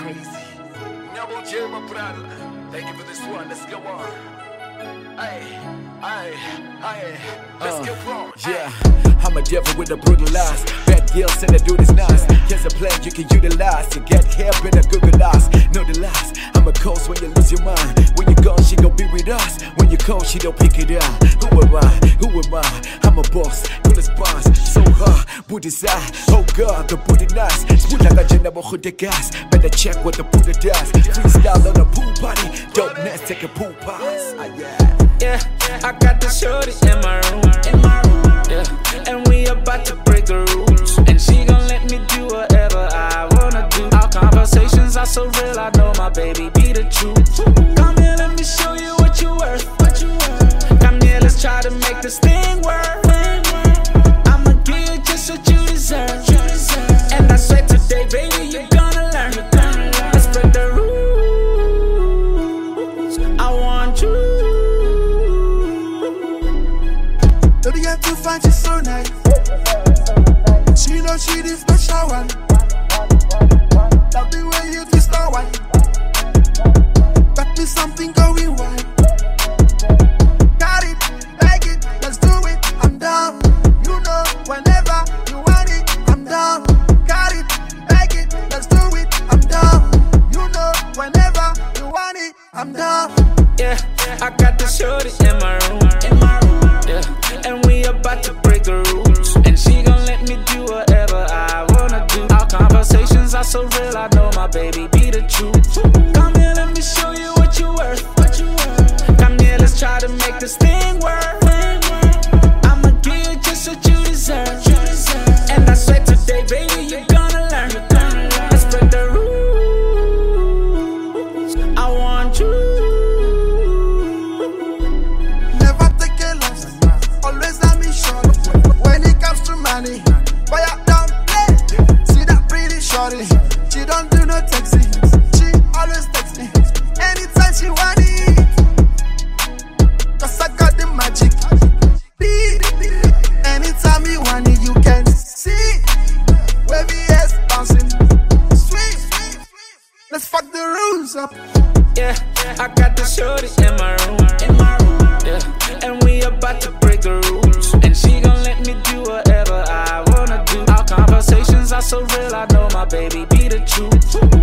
crazy. Double J, my brother. Thank you for this one. Let's go on. Let's get wrong. Yeah, I'm a devil with a brutal eyes. Bad girls say the dude is nice. Here's a plan you can utilize to get help in a Google eyes. Know the lies. I'm a coast when you lose your mind. When you go, she gon' be with us. When you call, she don't pick it up. Who am I? Who am I? I'm a boss, cool as boss. So hard, booty side. Oh God, the booty nice. Smooth like a general who the gas. Better check what the booty does. Freestyle on a pool party. Dope nest, take a pool pass. Yeah, I got the shorty in my room. Yeah, and we about to break the rules. And she gon' let me do whatever I wanna do. Our conversations are so real, I know my baby be the truth. Come here, let me show you what you worth. Come here, let's try to make this thing work. I'ma give you just what you deserve. And I swear today, baby, you're gonna learn. Let's spread the rules. I want you. Don't you have to find she's so nice. She knows she the special one. Love the way you twist her one. Got me something going wild. Got it, like it, let's do it. I'm down. You know, whenever you want it, I'm down. Got it, like it, let's do it. I'm down. You know, whenever you want it, I'm down. Yeah, I got the shorty in my room. Yeah, and we about to break the rules. And she gon' let me do whatever I wanna do. Our conversations are so real, I know my baby be the truth. Come here, let me show you what you worth. Come here, let's try to make this thing work. I'ma give you just what you deserve. And I swear today, baby, you're gonna learn. Let's break the rules. I want you. But I don't play. See that pretty shorty. She don't do no texting. She always texts me anytime she want it. Cause I got the magic. Anytime you want it, you can see. Wavy ass bouncing. Sweet. Let's fuck the rules up. Yeah, I got the shorty in my room. Yeah, and we about to break the rules. And she gon' let me do whatever I wanna do. Our conversations are so real, I know my baby be the truth.